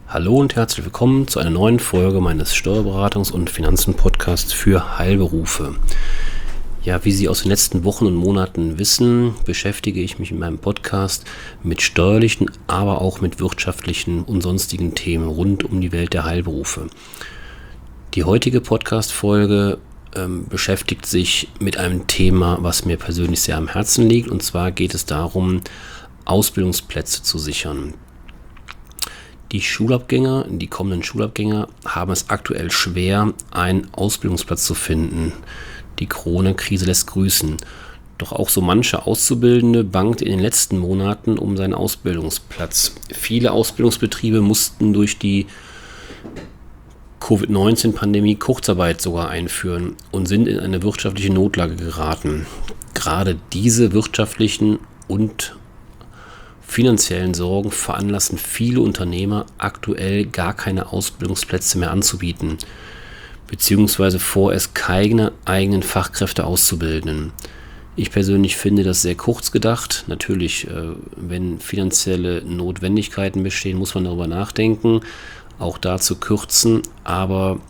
Hallo und herzlich willkommen zu einer neuen Folge meines Steuerberatungs- und Finanzen-Podcasts für Heilberufe. Ja, wie Sie aus den letzten Wochen und Monaten wissen, beschäftige ich mich in meinem Podcast mit steuerlichen, aber auch mit wirtschaftlichen und sonstigen Themen rund um die Welt der Heilberufe. Die heutige Podcast-Folge beschäftigt sich mit einem Thema, was mir persönlich sehr am Herzen liegt, und zwar geht es darum, Ausbildungsplätze zu sichern. Die kommenden Schulabgänger haben es aktuell schwer, einen Ausbildungsplatz zu finden. Die Corona-Krise lässt grüßen. Doch auch so manche Auszubildende bangt in den letzten Monaten um seinen Ausbildungsplatz. Viele Ausbildungsbetriebe mussten durch die Covid-19-Pandemie Kurzarbeit sogar einführen und sind in eine wirtschaftliche Notlage geraten. Gerade diese wirtschaftlichen und finanziellen Sorgen veranlassen viele Unternehmer aktuell gar keine Ausbildungsplätze mehr anzubieten, beziehungsweise vorerst keine eigenen Fachkräfte auszubilden. Ich persönlich finde das sehr kurz gedacht. Natürlich, wenn finanzielle Notwendigkeiten bestehen, muss man darüber nachdenken, auch da zu kürzen, aber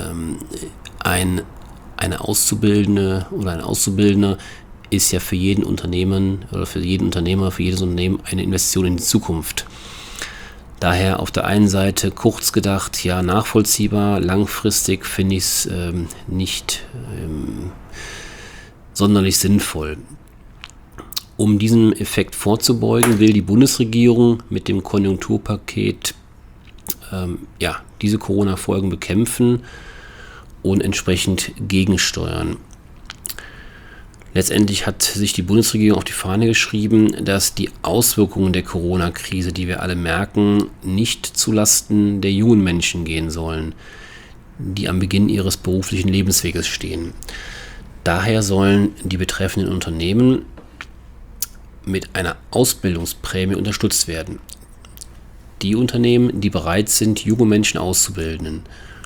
eine Auszubildende oder ein Auszubildender ist ja für jeden Unternehmen oder für jeden Unternehmer, für jedes Unternehmen eine Investition in die Zukunft. Daher auf der einen Seite kurz gedacht, ja, nachvollziehbar, langfristig finde ich es nicht sonderlich sinnvoll. Um diesem Effekt vorzubeugen, will die Bundesregierung mit dem Konjunkturpaket diese Corona-Folgen bekämpfen und entsprechend gegensteuern. Letztendlich hat sich die Bundesregierung auf die Fahne geschrieben, dass die Auswirkungen der Corona-Krise, die wir alle merken, nicht zulasten der jungen Menschen gehen sollen, die am Beginn ihres beruflichen Lebensweges stehen. Daher sollen die betreffenden Unternehmen mit einer Ausbildungsprämie unterstützt werden. Die Unternehmen, die bereit sind, junge Menschen auszubilden.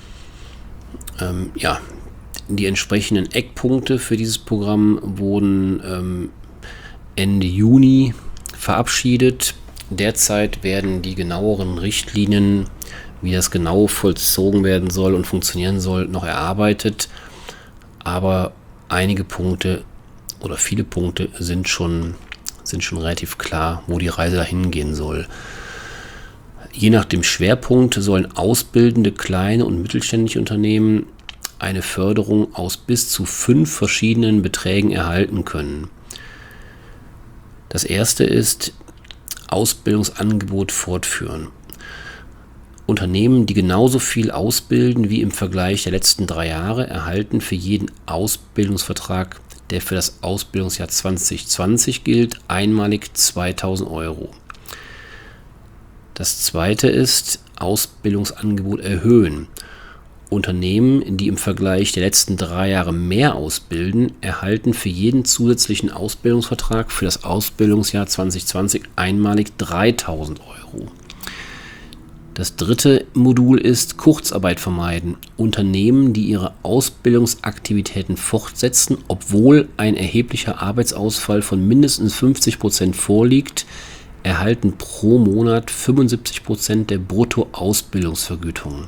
Die entsprechenden Eckpunkte für dieses Programm wurden Ende Juni verabschiedet. Derzeit werden die genaueren Richtlinien, wie das genau vollzogen werden soll und funktionieren soll, noch erarbeitet. Aber einige Punkte oder viele Punkte sind schon relativ klar, wo die Reise dahin gehen soll. Je nach dem Schwerpunkt sollen ausbildende kleine und mittelständische Unternehmen eine Förderung aus bis zu 5 verschiedenen Beträgen erhalten können. Das erste ist Ausbildungsangebot fortführen. Unternehmen, die genauso viel ausbilden wie im Vergleich der letzten 3 Jahre, erhalten für jeden Ausbildungsvertrag, der für das Ausbildungsjahr 2020 gilt, einmalig 2.000 Euro. Das zweite ist Ausbildungsangebot erhöhen. Unternehmen, die im Vergleich der letzten 3 Jahre mehr ausbilden, erhalten für jeden zusätzlichen Ausbildungsvertrag für das Ausbildungsjahr 2020 einmalig 3.000 Euro. Das dritte Modul ist Kurzarbeit vermeiden. Unternehmen, die ihre Ausbildungsaktivitäten fortsetzen, obwohl ein erheblicher Arbeitsausfall von mindestens 50% vorliegt, erhalten pro Monat 75% der Bruttoausbildungsvergütung.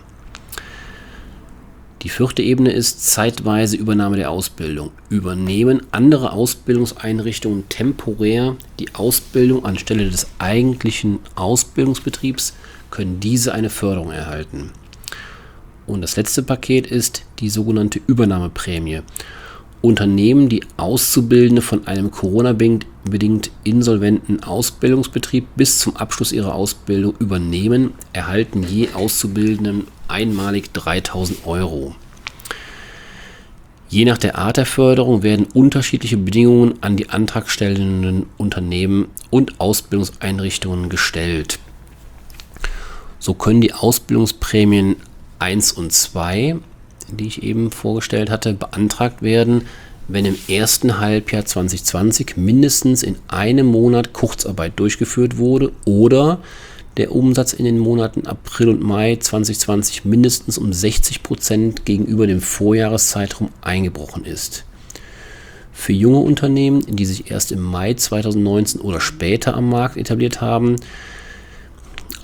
Die vierte Ebene ist zeitweise Übernahme der Ausbildung. Übernehmen andere Ausbildungseinrichtungen temporär die Ausbildung anstelle des eigentlichen Ausbildungsbetriebs, können diese eine Förderung erhalten. Und das letzte Paket ist die sogenannte Übernahmeprämie. Unternehmen, die Auszubildende von einem Corona-bedingt insolventen Ausbildungsbetrieb bis zum Abschluss ihrer Ausbildung übernehmen, erhalten je Auszubildenden einmalig 3.000 Euro. Je nach der Art der Förderung werden unterschiedliche Bedingungen an die antragstellenden Unternehmen und Ausbildungseinrichtungen gestellt. So können die Ausbildungsprämien 1 und 2, die ich eben vorgestellt hatte, beantragt werden, wenn im ersten Halbjahr 2020 mindestens in einem Monat Kurzarbeit durchgeführt wurde oder der Umsatz in den Monaten April und Mai 2020 mindestens um 60% gegenüber dem Vorjahreszeitraum eingebrochen ist. Für junge Unternehmen, die sich erst im Mai 2019 oder später am Markt etabliert haben,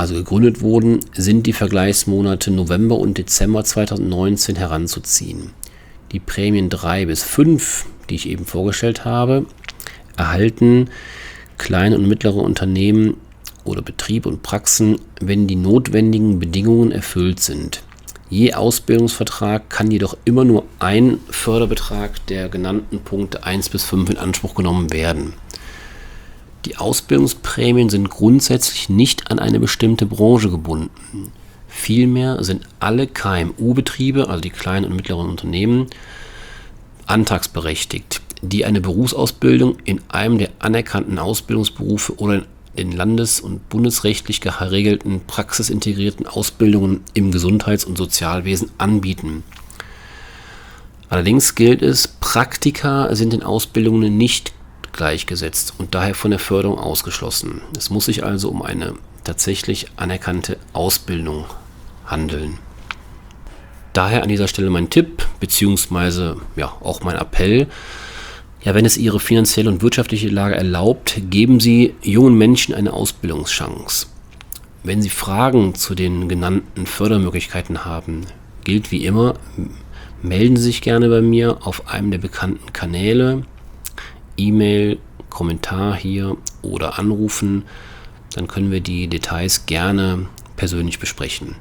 also gegründet wurden, sind die Vergleichsmonate November und Dezember 2019 heranzuziehen. Die Prämien 3 bis 5, die ich eben vorgestellt habe, erhalten kleine und mittlere Unternehmen oder Betriebe und Praxen, wenn die notwendigen Bedingungen erfüllt sind. Je Ausbildungsvertrag kann jedoch immer nur ein Förderbetrag der genannten Punkte 1 bis 5 in Anspruch genommen werden. Die Ausbildungsprämien sind grundsätzlich nicht an eine bestimmte Branche gebunden. Vielmehr sind alle KMU-Betriebe, also die kleinen und mittleren Unternehmen, antragsberechtigt, die eine Berufsausbildung in einem der anerkannten Ausbildungsberufe oder in den landes- und bundesrechtlich geregelten praxisintegrierten Ausbildungen im Gesundheits- und Sozialwesen anbieten. Allerdings gilt es, Praktika sind in Ausbildungen nicht gleichgesetzt und daher von der Förderung ausgeschlossen. Es muss sich also um eine tatsächlich anerkannte Ausbildung handeln. Daher an dieser Stelle mein Tipp, beziehungsweise auch mein Appell: wenn es Ihre finanzielle und wirtschaftliche Lage erlaubt, geben Sie jungen Menschen eine Ausbildungschance. Wenn Sie Fragen zu den genannten Fördermöglichkeiten haben, gilt wie immer, melden Sie sich gerne bei mir auf einem der bekannten Kanäle, E-Mail, Kommentar hier oder anrufen. Dann können wir die Details gerne persönlich besprechen.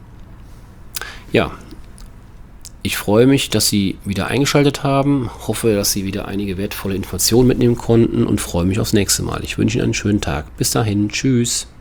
Ich freue mich, dass Sie wieder eingeschaltet haben, hoffe, dass Sie wieder einige wertvolle Informationen mitnehmen konnten und freue mich aufs nächste Mal. Ich wünsche Ihnen einen schönen Tag. Bis dahin, tschüss.